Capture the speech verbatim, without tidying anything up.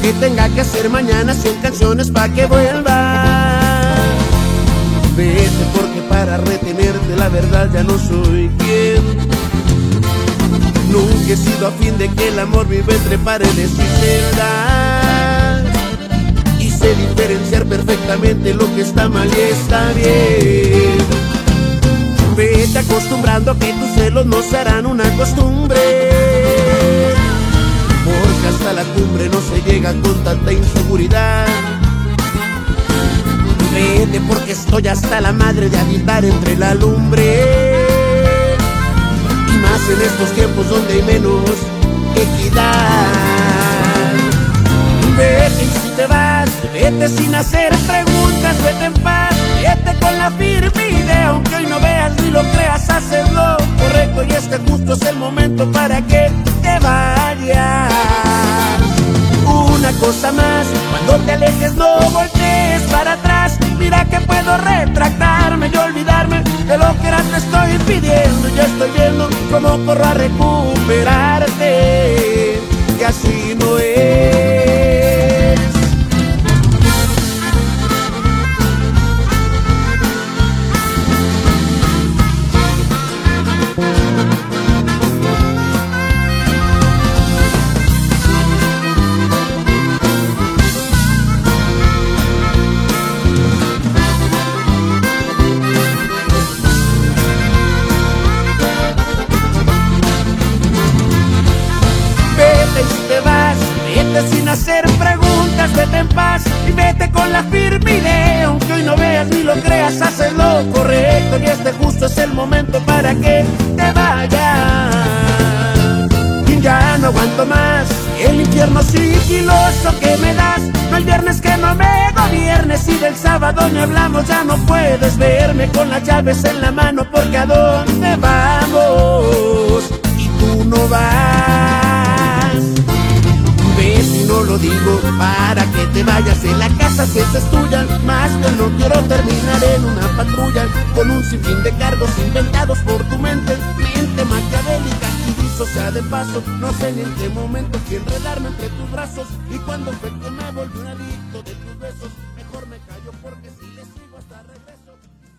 que tenga que hacer mañana, cien canciones pa' que vuelva. Vete porque para retenerte la verdad ya no soy quien. Nunca he sido a fin de que el amor vive entre paredes y celdas. Y sé diferenciar perfectamente lo que está mal y está bien. Vete acostumbrando que tus celos no serán una costumbre, porque hasta la cumbre no se llega con tanta inseguridad. Vete porque estoy hasta la madre de habitar entre la lumbre, y más en estos tiempos donde hay menos equidad. Vete y si te vas, vete sin hacer preguntas, vete en paz, vete con la firme idea, aunque hoy no veas ni lo creas, hacerlo correcto y este justo es el momento para que te vayas. Una cosa más, cuando te alejes no voltees para atrás, mira que puedo retractarme y olvidarme de lo que era te estoy pidiendo. Ya estoy viendo cómo corro a recuperarte, que así no es. Vete sin hacer preguntas, vete en paz y vete con la firme idea, aunque hoy no veas ni lo creas, haces lo correcto y este justo es el momento para que te vayas. Y ya no aguanto más el infierno sigiloso que me das, no hay viernes que no me gobiernes y del sábado ni hablamos, ya no puedes verme con las llaves en la mano porque a dónde vamos y tú no vas. Y no lo digo para que te vayas, en la casa si esa es tuya, más que no quiero terminar en una patrulla con un sinfín de cargos inventados por tu mente, mente maquiavélica y dicho sea de paso, no sé ni en qué momento que enredarme entre tus brazos, y cuando fue que me volví un adicto de tus besos, mejor me callo porque si le sigo hasta regreso.